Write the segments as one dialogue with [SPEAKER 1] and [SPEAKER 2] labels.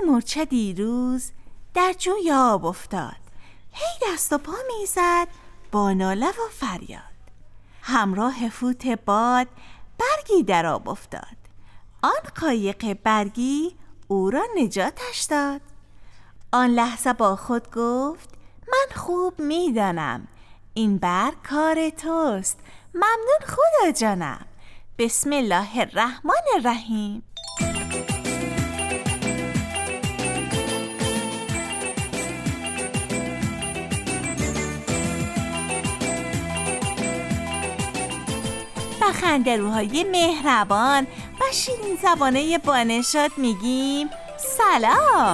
[SPEAKER 1] یک مورچه دیروز در جوی آب افتاد. هی دست و پا میزد با ناله و فریاد. همراه فوت باد برگی در آب افتاد. آن قایق برگی او را نجاتش داد. آن لحظه با خود گفت من خوب میدانم این برگ کار توست. ممنون خدا جانم. بسم الله الرحمن الرحیم. با خندروهای مهربان و شیرین زبانه بانشاد میگیم سلام.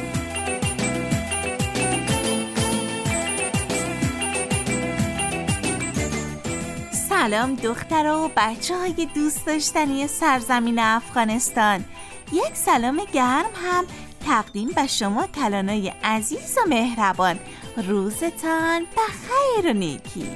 [SPEAKER 1] سلام دخترها و بچه های دوست داشتنی سرزمین افغانستان. یک سلام گرم هم تقدیم به شما کلانای عزیز و مهربان. روزتان بخیر و نیکی.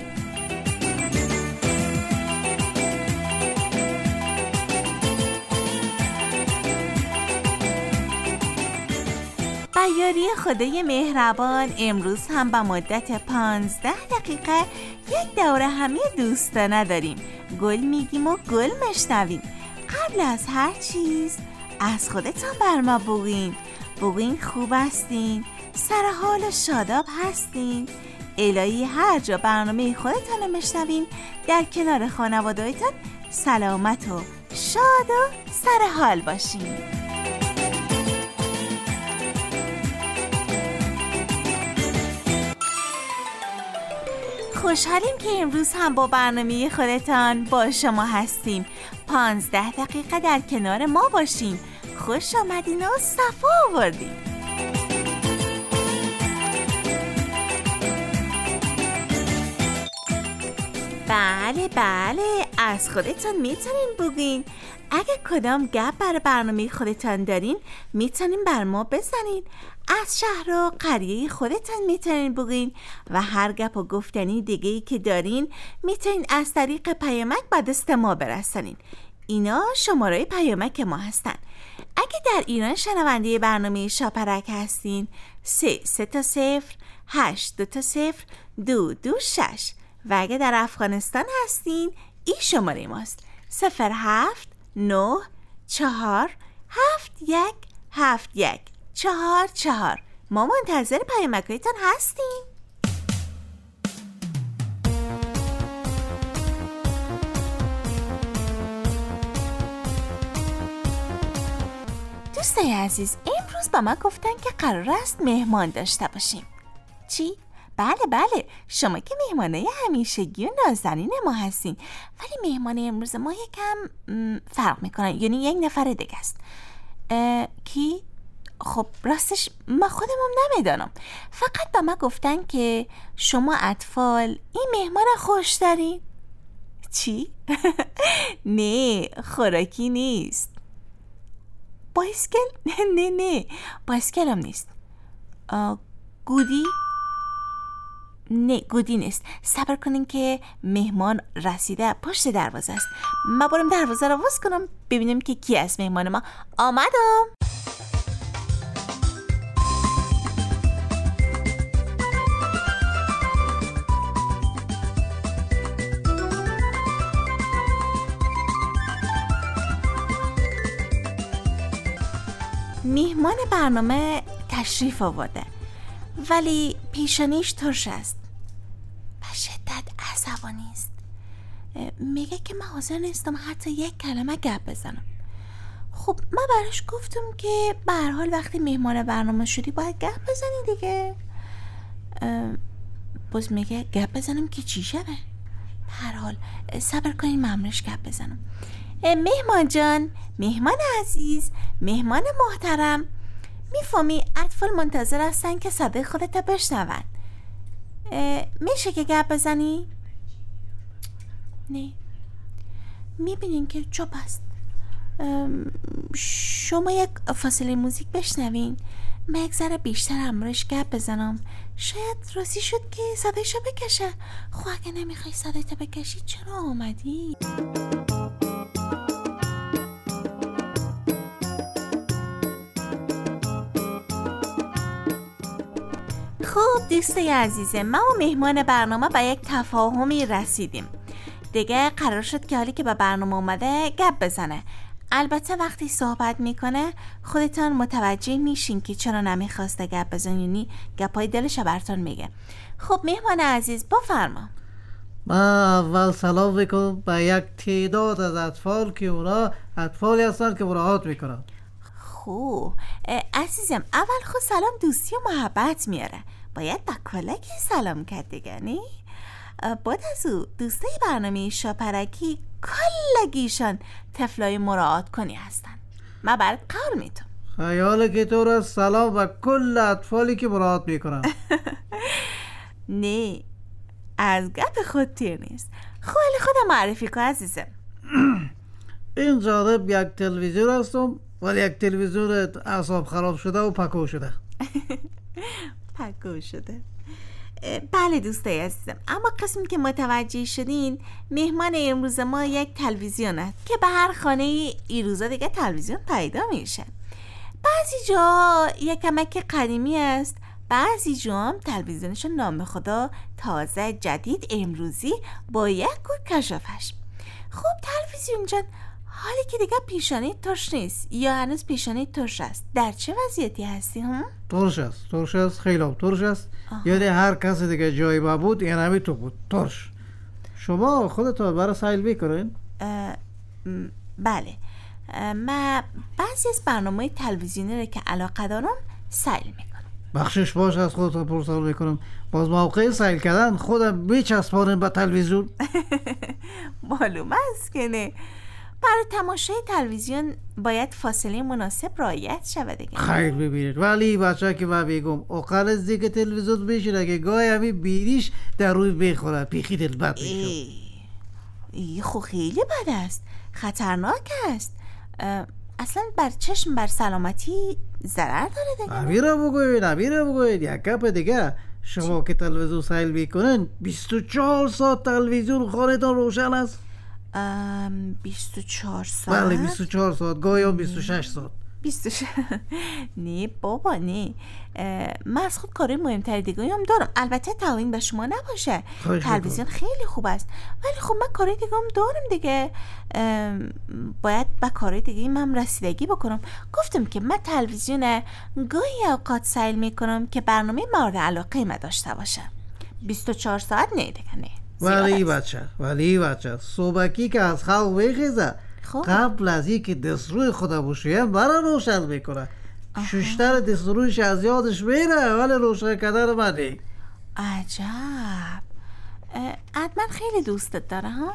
[SPEAKER 1] با یاری خدای مهربان امروز هم به مدت 15 دقیقه یک دوره همی دوستانه داریم. گل میگیم و گل مشنویم. قبل از هر چیز از خودتان بر ما بگوین خوب هستین، سر حال و شاداب هستین. الهی هر جا برنامه خودتان رو مشنوین در کنار خانواده‌تان سلامت و شاد و سر حال باشین. خوشحالیم که امروز هم با برنامه خودتان با شما هستیم. 15 دقیقه در کنار ما باشین. خوش آمدین و صفا آوردین. بله از خودتان میتونین بگین. اگه کدام گپ برای برنامه خودتان دارین میتونین بر ما بزنین. از شهر و قریه خودتان میتونین بگین و هر گپ و گفتنی دیگه‌ای که دارین میتونین از طریق پیامک به دست ما برسانین. اینا شماره پیامک ما هستن. اگه در ایران شنونده برنامه شاپرک هستین 3-8-2-0-226 و اگه در افغانستان هستین این شماره ماست 079-4-7-1-7-1-4-4. ما منتظر پیامک‌هایتان هستیم. دوستای عزیز امروز با ما گفتن که قرار است مهمان داشته باشیم. چی؟ بله شما که مهمانای همیشگی و نازنین ما هستین، ولی مهمان امروز ما یکم فرق میکنن، یعنی یک نفر دیگه است. کی؟ خب راستش ما خودمون نمیدانم، فقط با ما گفتن که شما اطفال این مهمان خوش دارین. چی؟ نه خوراکی نیست. بایسکل؟ نه بایسکل هم نیست. گودی؟ نه گودی نیست. صبر کنین که مهمان رسیده پشت دروازه است. من برم دروازه رو باز کنم ببینم که کی است مهمان ما. آمدم. مهمان برنامه تشریف آورده ولی پیشانیش ترش است. به شدت عصبانی است. میگه که من حاضر نیستم حتی یک کلمه گپ بزنم. خب من براش گفتم که به هر حال وقتی مهمان برنامه شدی باید گپ بزنی دیگه. باز میگه گپ بزنم که چی شده؟ به هر حال صبر کنین ممرش گپ بزنم. مهمان جان، مهمان عزیز، مهمان محترم، میفهمی اطفال منتظر هستن که صدای خودت بشنون. میشه که گپ بزنی؟ نه. میبینین که چوب است. شما یک فاصله موزیک بشنوین، من یک ذره بیشتر امرش گپ بزنم. شاید راستی شد که صدایشو بکشه. خب اگه نمیخوای صدایتو بکشی چرا آمدی؟ دوستای عزیزم، ما و مهمان برنامه به یک تفاهمی رسیدیم. دیگه قرار شد که حالی که به برنامه اومده گپ بزنه. البته وقتی صحبت میکنه خودتان متوجه میشین که چرا نمیخواسته گپ بزنه، یعنی گپای دلش براتون میگه. خب مهمان عزیز بفرما.
[SPEAKER 2] من اول سلام میکنم به یک تعداد از اطفال که اونا اطفالی هستن که مراعات میکنن.
[SPEAKER 1] خوب عزیزم، اول خود سلام دوستی و محبت میاره، باید با کلکی سلام کرد دیگه نی؟ بعد از او دوستای برنامه شاپرکی کلگیشان طفلای مراعات کنی هستن. من برات قول میتونم.
[SPEAKER 2] خیاله که تو را سلام به کل اطفالی که مراعات میکنن.
[SPEAKER 1] نه از گپ خود تیر نیست. خیلی خودم معرفی کن عزیزم.
[SPEAKER 2] این جالب یک تلویزیون هستم، ولی یک تلویزیون اعصاب خراب شده و پکو شده.
[SPEAKER 1] پکو شده. بله دوستای عزیزم، اما قسمی که متوجه شدین مهمان امروز ما یک تلویزیون است که به هر خانه این روزا دیگه تلویزیون پیدا میشه. بعضی جا یک کمک قدیمی است، بعضی جا هم تلویزیونشون نام خدا تازه جدید امروزی با یک گوش کشافش. خب تلویزیون جان، حالی که دیگه پیشانی ترش نیست یا هنوز پیشانی ترش است، در چه وضعیتی هستی هم؟
[SPEAKER 2] ترش است خیلی ترش است. یعنی هر کسی دیگه جایی با بود این همی تو بود ترش. شما خودتون برای سیل میکنین؟
[SPEAKER 1] بله، من بعضی از برنامه تلویزیونی رو که علاقه دارم سیل میکنم.
[SPEAKER 2] بخشش باش از خودتون پرسال میکنم، باز موقع سیل کردن خودم میچسبانم به تلویزیون؟
[SPEAKER 1] معلوم است که نه. برای تماشای تلویزیون باید فاصله مناسب رعایت شود دیگه.
[SPEAKER 2] خیر ببینید، ولی بچه که من بگم اقل از دیگه تلویزیون میشینه که گاهی همی بیریش در روی بخوره پیخی دل بد میشه.
[SPEAKER 1] ای خو خیلی بد است، خطرناک است. اصلا بر چشم بر سلامتی ضرر داره دیگه.
[SPEAKER 2] نمیره بگوید یک گپ دیگه، شما که تلویزیون سیل میکنن 24 ساعت تلویزیون خانه‌تان روشن است؟
[SPEAKER 1] 24 ساعت؟
[SPEAKER 2] بله 24 ساعت، گاهی هم 26 ساعت.
[SPEAKER 1] 26 نه بابا نه، من از خود کارهای مهمتر دیگه هم دارم. البته توهین به شما نباشه، تلویزیون خیلی خوب است، ولی خب من کارهای دیگه هم دارم دیگه. باید به کارهای دیگه هم رسیدگی بکنم. گفتم که من تلویزیون گاهی اوقات سیل میکنم که برنامه مورد علاقه من داشته باشه. 24 ساعت نه دیگه نه.
[SPEAKER 2] ولی بچه صبحکی که از خواب بخیزه قبل از این که دستروی خدا بوشیم برای روشن میکنه. ششتر دسترویش از یادش میره، ولی روشن کردن منه.
[SPEAKER 1] عجب. حتما خیلی دوستت داره ها؟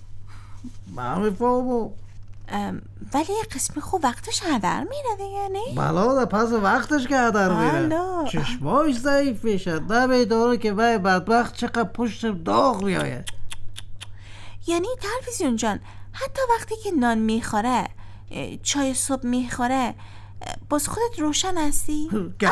[SPEAKER 2] من میفهمم،
[SPEAKER 1] ولی قسمی خوب وقتش هدر میره دیگه نه؟
[SPEAKER 2] بلا پس وقتش که هدر میره چشماش ضعیف میشه، نمیداره که وای بدبخت چقدر پشت داغ میآید.
[SPEAKER 1] یعنی تلویزیون جان حتی وقتی که نان میخوره، چای صبح میخوره، باز خودت روشن هستی؟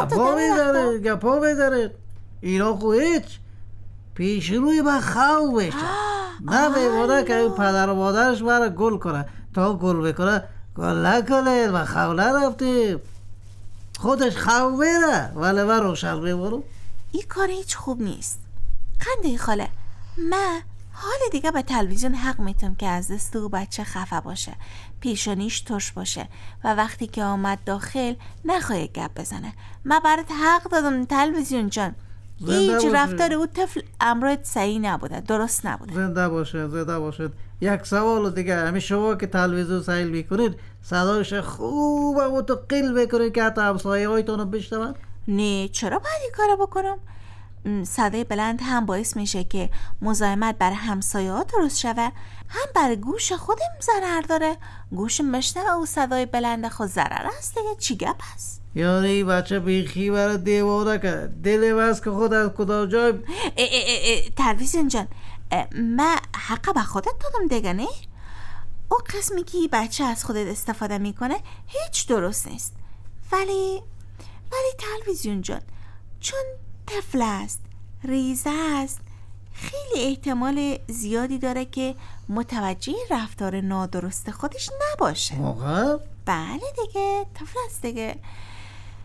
[SPEAKER 2] گپا میداره اینا خو هیچ پیش روی من خواه بشه. نمیمونه که این پدر و مادرش برای گل کنه، تا گل بکنه گل نکنه و خواه نرفتیم. خودش خواه میره ولی من روشن میمونم.
[SPEAKER 1] این کار هیچ خوب نیست. قنده خاله، من حال دیگه به تلویزیون حق میتونم که از دست او بچه خفه باشه، پیشانیش ترش باشه و وقتی که آمد داخل نخواه گپ بزنه. من برات حق دادم تلویزیون جان. هیچ رفتار او طفل امرت صحیح نبوده، درست نبوده.
[SPEAKER 2] زنده باشد. یک سوال دیگه، همین شما که تلویزیون سیل میکنید صدایش خوبه و تو قیل بکنید که حتی همسایه هایتون رو بشنون؟
[SPEAKER 1] نه، چرا باید این کارو بکنم؟ صدای بلند هم باعث میشه که مزاحمت برای همسایه ها درست شوه، هم برای گوش خودم ضرر داره. گوش مشنوه و صدای بلند خود ضرر است دیگه. چی گپ هست؟
[SPEAKER 2] یعنی بچه بیخی برای دیواره که دل وست که خود از کدا جای
[SPEAKER 1] تلویزیون جان، من حق به خودت دادم دیگه نه؟ او قسمی که بچه از خودت استفاده میکنه هیچ درست نیست. ولی تلویزیون جان، چون طفل است، ریزه است، خیلی احتمال زیادی داره که متوجه رفتار نادرست خودش نباشه.
[SPEAKER 2] موقع؟
[SPEAKER 1] بله دیگه، طفل است دیگه.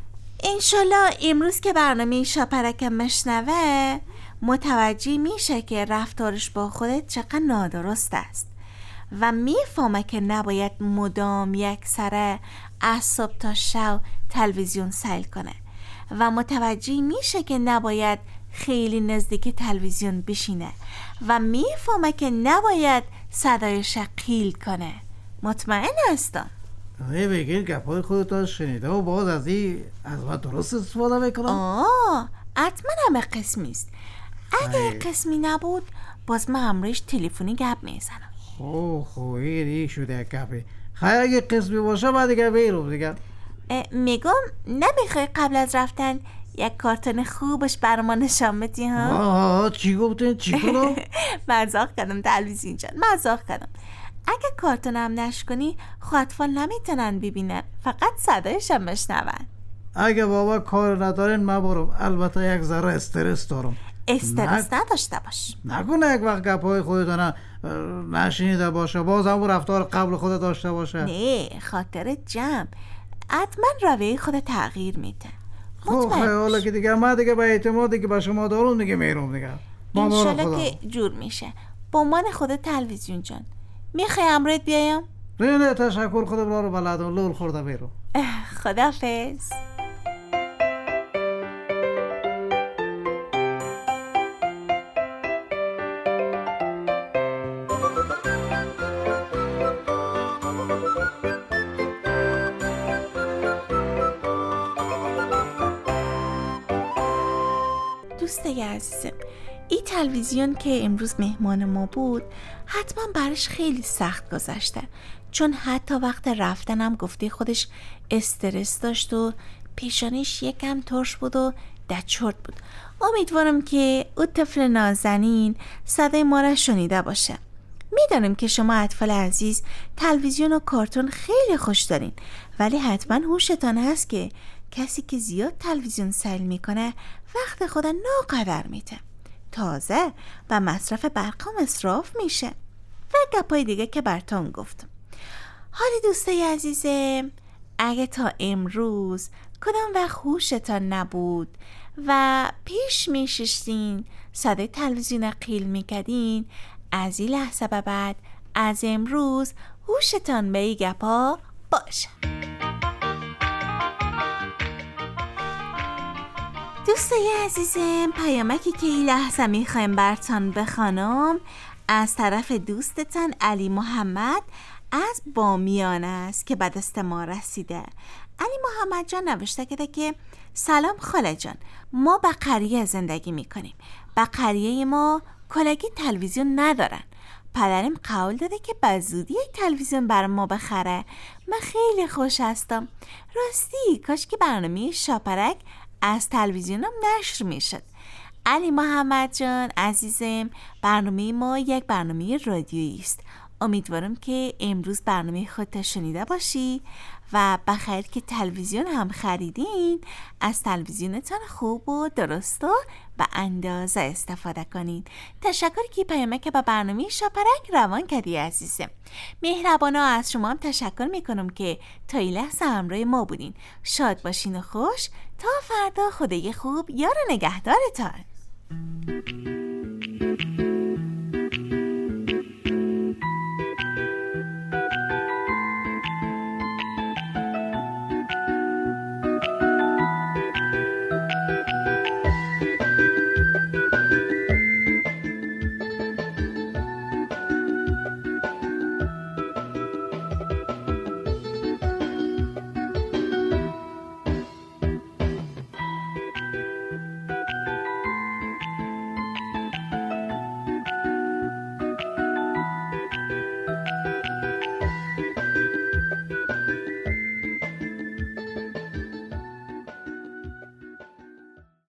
[SPEAKER 1] انشالله امروز که برنامه شاپرکم مشنوه متوجه میشه که رفتارش با خودت چقدر نادرست است و میفهمه که نباید مدام یک سره از صبح تا شب تلویزیون سیل کنه و متوجه میشه که نباید خیلی نزدیک تلویزیون بشینه و میفهمه که نباید صدایش قیل کنه. مطمئن هستم.
[SPEAKER 2] بگیر گپای خودت شنیده و باز از من درست استفاده بکنم؟
[SPEAKER 1] حتما همه قسمی است. اگه قسمی نبود باز من امروز تلفنی گپ میزنم.
[SPEAKER 2] این شده گپی. خیلی اگه قسمی باشه بعد دیگه بیرم دیگه.
[SPEAKER 1] میگم نمیخوای قبل از رفتن یک کارتون خوبش برام نشان بدی ها؟
[SPEAKER 2] چی گفتین؟ چی کنم؟
[SPEAKER 1] مزاح کردم تلویزیون جان، مزاح کردم. اگه کارتونم نشکنی خب اطفال نمیتونن ببینن، فقط صدایشم بشنون.
[SPEAKER 2] اگه بابا کار ندارین من برم. البته یک ذره استرس دارم.
[SPEAKER 1] استرس نداشته باش.
[SPEAKER 2] نکنه یک وقت گپای خودتون نشنیده باشه باز هم رفتار قبل خود داشته باشه.
[SPEAKER 1] نه خاطر جمع حتما رویه خود تغییر میده.
[SPEAKER 2] حالا که دیگه من دیگه به اعتمادی که به شما دارم دیگه میرم دیگه.
[SPEAKER 1] انشالله که جور میشه. با من خود تلویزیون جان میخوای امروز بیایم؟
[SPEAKER 2] نه تشکر، خودم رو بلدم. لول خورده بیرم.
[SPEAKER 1] خداحافظ. دوستای عزیزم، این تلویزیون که امروز مهمان ما بود حتما برش خیلی سخت گذشته، چون حتی وقت رفتنم گفته خودش استرس داشت و پیشانیش یکم ترش بود و دچرت بود. امیدوارم که اون طفل نازنین صدای ما را شنیده باشه. میدانم که شما اطفال عزیز تلویزیون و کارتون خیلی خوش دارین، ولی حتما هوشتان هست که کسی که زیاد تلویزیون سیل میکنه وقت خود ناقدر میده، تازه و مصرف برقم اصراف میشه و گپای دیگه که براتون گفتم. حالی دوستای عزیزم، اگه تا امروز کدام وقت هوشتان نبود و پیش میشستین صدای تلویزیون قیل میکردین، از این لحظه به بعد از امروز هوشتان به این گپا باشه. دوستای عزیزم، پیامکی که این لحظه میخوایم براتون بخوانم از طرف دوستتان علی محمد از بامیان است که به دست ما رسیده. علی محمد جان نوشته که سلام خاله جان، ما به قریه زندگی میکنیم. به قریه ما کلاگی تلویزیون ندارن. پدرم قول داده که به زودی تلویزیون بر ما بخره. من خیلی خوش هستم. راستی کاش که برنامه شاپرک از تلویزیونم نشر میشد. علی محمد جان عزیزم، برنامه ما یک برنامه رادیویی است. امیدوارم که امروز برنامه خودت شنیده باشی و بخیر که تلویزیون هم خریدین از تلویزیونتان خوب و درست و به اندازه استفاده کنین. تشکر که پیامک به برنامه شاپرک روان کردی عزیزم. مهربانا از شما هم تشکر میکنم که تا این لحظه همراه ما بودین. شاد باشین و خوش تا فردا. خدای خوب یار نگهدارتان.